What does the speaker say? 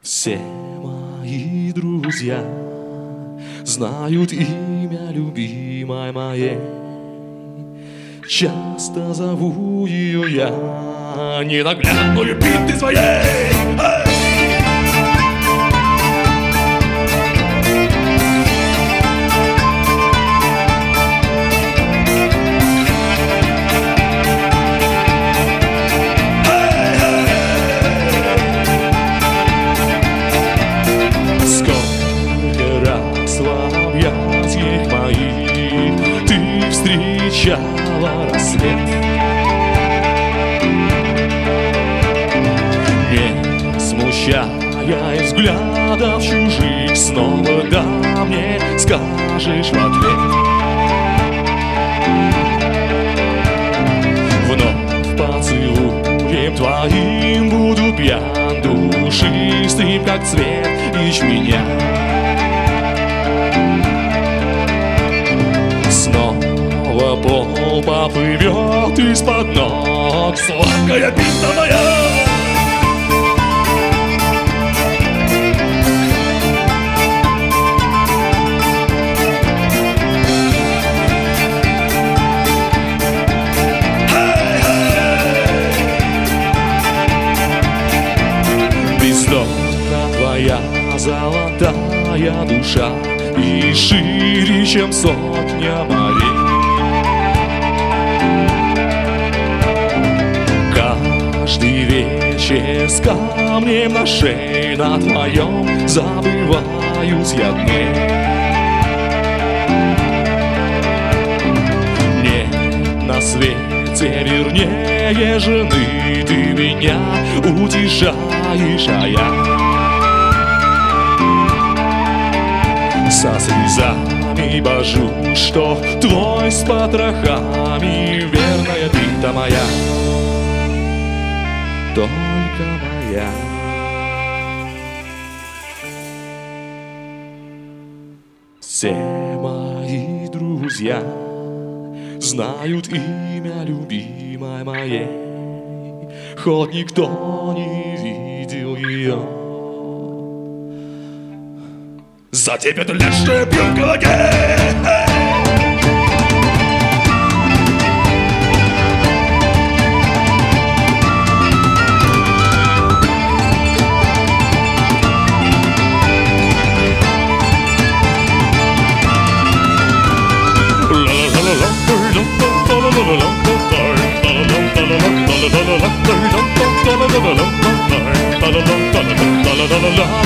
Все мои друзья знают имя любимой моей. Часто зову ее я ненаглядную пинты своей. Встречала рассвет, не смущая взглядов чужих, снова да мне скажешь в ответ. Вновь поцелуем твоим буду пьян, душистым, как цвет ячменя. Пол поплывет из-под ног, сладкая пинта моя. Бездонна твоя золотая душа и шире, чем сотня морей. Каждый вечер с камнем на шее на твоем забываюсь я дней. Нет на свете вернее жены, ты меня утешаешь, а я со слезами божу, что твой с потрохами верная пинта моя. Только моя. Все мои друзья знают имя любимой моей, хоть никто не видел ее. За тебя то лет, что я пью в кулаке. La la la la la